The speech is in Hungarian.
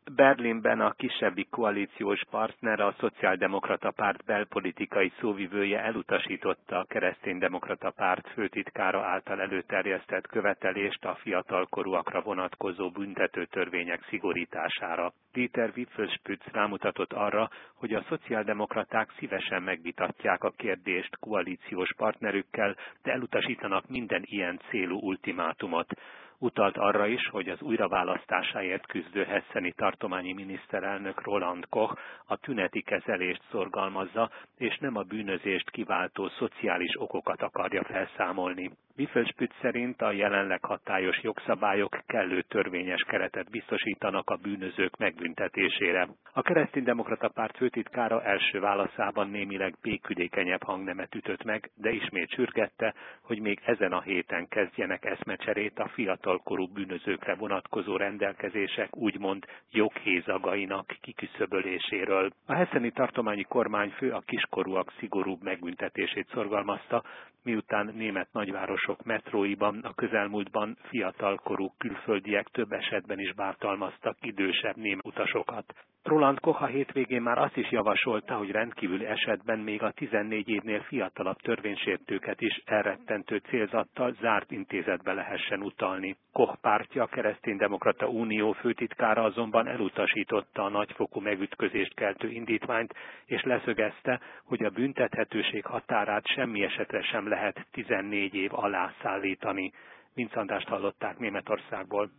Berlinben a kisebbik koalíciós partner, a Szociáldemokrata Párt belpolitikai szóvivője elutasította a Kereszténydemokrata Párt főtitkára által előterjesztett követelést a fiatalkorúakra vonatkozó büntetőtörvények szigorítására. Dieter Wipfelspütz rámutatott arra, hogy a szociáldemokraták szívesen megvitatják a kérdést koalíciós partnerükkel, de elutasítanak minden ilyen célú ultimátumot. Utalt arra is, hogy az újraválasztásáért küzdő hesseni tartományi miniszterelnök Roland Koch a tüneti kezelést szorgalmazza, és nem a bűnözést kiváltó szociális okokat akarja felszámolni. Wipfelspütz szerint a jelenleg hatályos jogszabályok kellő törvényes keretet biztosítanak a bűnözők megbüntetésére. A Kereszténydemokrata Párt főtitkára első válaszában némileg békülékenyebb hangnemet ütött meg, de ismét sürgette, hogy még ezen a héten kezdjenek eszmecserét a fiatalkorú bűnözőkre vonatkozó rendelkezések úgymond joghézagainak kiküszöböléséről. A hesseni tartományi kormányfő a kiskorúak szigorúbb megbüntetését szorgalmazta, miután német nagyvárosok metróiban a közelmúltban fiatalkorú külföldiek több esetben is bántalmaztak idősebb német utasokat. Roland Koch a hétvégén már azt is javasolta, hogy rendkívüli esetben még a 14 évnél fiatalabb törvénysértőket is elrettentő célzattal zárt intézetbe lehessen utalni. Koch pártja, a Kereszténydemokrata Unió főtitkára azonban elutasította a nagyfokú megütközést keltő indítványt, és leszögezte, hogy a büntethetőség határát semmi esetre sem lehet 14 év alá szállítani. Vince Andrást hallották Németországból.